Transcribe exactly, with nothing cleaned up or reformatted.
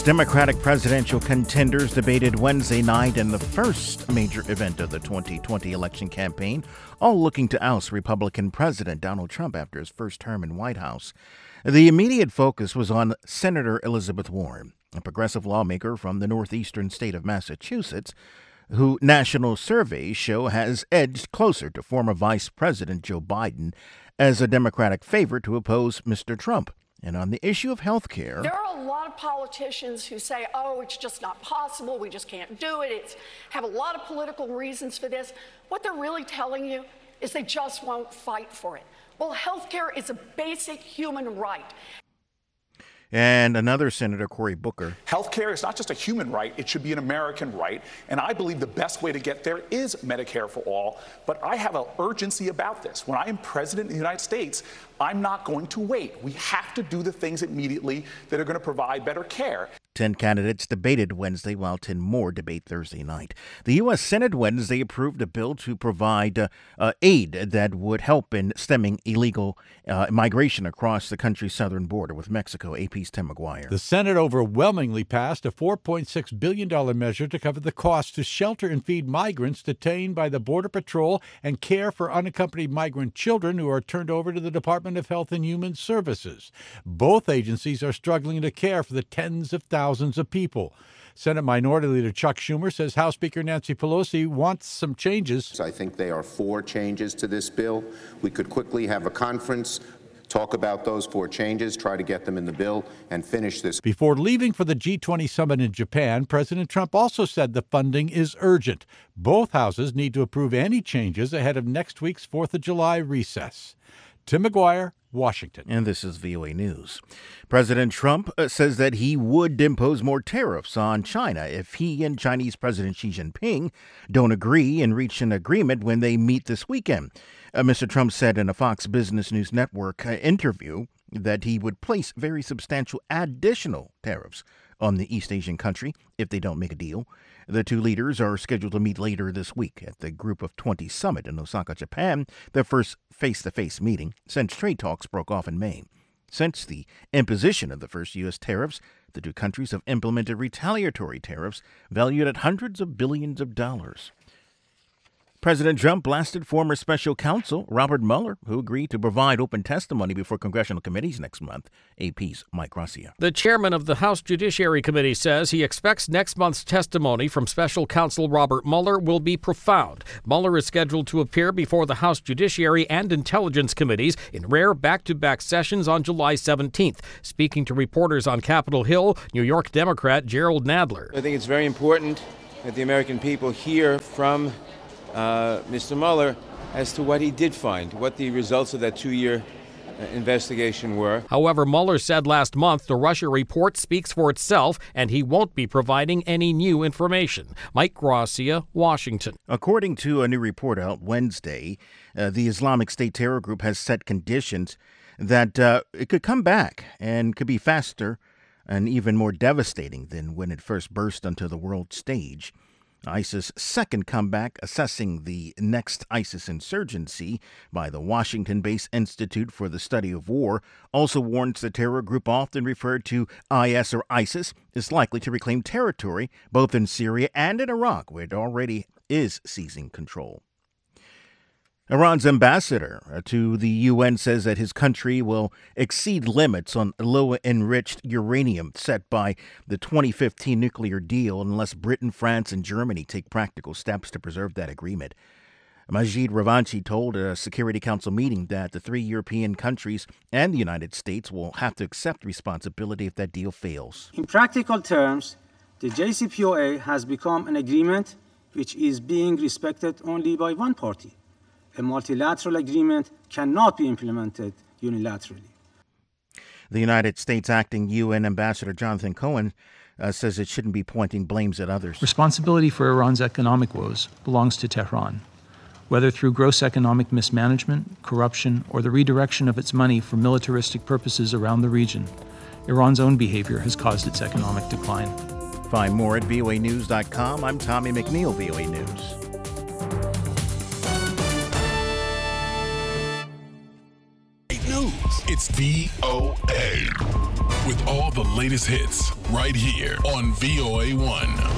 Democratic presidential contenders debated Wednesday night in the first major event of the twenty twenty election campaign, all looking to oust Republican President Donald Trump after his first term in White House. The immediate focus was on Senator Elizabeth Warren, a progressive lawmaker from the northeastern state of Massachusetts, who national surveys show has edged closer to former Vice President Joe Biden as a Democratic favorite to oppose Mister Trump. And on the issue of health care, there are a lot of politicians who say, oh, it's just not possible. We just can't do it. It's have a lot of political reasons for this. What they're really telling you is they just won't fight for it. Well, health care is a basic human right. And another Senator, Cory Booker. Healthcare is not just a human right, it should be an American right. And I believe the best way to get there is Medicare for all. But I have an urgency about this. When I am president of the United States, I'm not going to wait. We have to do the things immediately that are going to provide better care. Ten candidates debated Wednesday, while ten more debate Thursday night. The U S. Senate Wednesday approved a bill to provide uh, uh, aid that would help in stemming illegal uh, migration across the country's southern border with Mexico. A P's Tim McGuire. The Senate overwhelmingly passed a four point six billion dollars measure to cover the cost to shelter and feed migrants detained by the Border Patrol and care for unaccompanied migrant children who are turned over to the Department of Health and Human Services. Both agencies are struggling to care for the tens of thousands Thousands of people. Senate Minority Leader Chuck Schumer says House Speaker Nancy Pelosi wants some changes. I think they are four changes to this bill. We could quickly have a conference, talk about those four changes, try to get them in the bill, and finish this. Before leaving for the G twenty summit in Japan, President Trump also said the funding is urgent. Both houses need to approve any changes ahead of next week's fourth of July recess. Tim McGuire, Washington. And this is V O A News. President Trump uh, says that he would impose more tariffs on China if he and Chinese President Xi Jinping don't agree and reach an agreement when they meet this weekend. Uh, Mister Trump said in a Fox Business News Network uh, interview that he would place very substantial additional tariffs on the East Asian country if they don't make a deal. The two leaders are scheduled to meet later this week at the Group of twenty summit in Osaka, Japan, their first face-to-face meeting since trade talks broke off in May. Since the imposition of the first U S tariffs, the two countries have implemented retaliatory tariffs valued at hundreds of billions of dollars. President Trump blasted former special counsel Robert Mueller, who agreed to provide open testimony before congressional committees next month. A P's Mike Gracia. The chairman of the House Judiciary Committee says he expects next month's testimony from special counsel Robert Mueller will be profound. Mueller is scheduled to appear before the House Judiciary and Intelligence Committees in rare back-to-back sessions on July seventeenth. Speaking to reporters on Capitol Hill, New York Democrat Gerald Nadler. I think it's very important that the American people hear from Uh, Mister Mueller as to what he did find, what the results of that two-year uh, investigation were. However, Mueller said last month the Russia report speaks for itself and he won't be providing any new information. Mike Gracia, Washington. According to a new report out Wednesday, uh, the Islamic State terror group has set conditions that uh, it could come back and could be faster and even more devastating than when it first burst onto the world stage. ISIS' second comeback, assessing the next ISIS insurgency by the Washington-based Institute for the Study of War, also warns the terror group, often referred to I S or ISIS, is likely to reclaim territory both in Syria and in Iraq, where it already is seizing control. Iran's ambassador to the U N says that his country will exceed limits on low-enriched uranium set by the twenty fifteen nuclear deal unless Britain, France, and Germany take practical steps to preserve that agreement. Majid Ravanchi told a Security Council meeting that the three European countries and the United States will have to accept responsibility if that deal fails. In practical terms, the J C P O A has become an agreement which is being respected only by one party. A multilateral agreement cannot be implemented unilaterally. The United States acting U N Ambassador Jonathan Cohen uh, says it shouldn't be pointing blames at others. Responsibility for Iran's economic woes belongs to Tehran. Whether through gross economic mismanagement, corruption, or the redirection of its money for militaristic purposes around the region, Iran's own behavior has caused its economic decline. Find more at V O A news dot com. I'm Tommy McNeil, V O A News. News. It's V O A with all the latest hits right here on V O A one.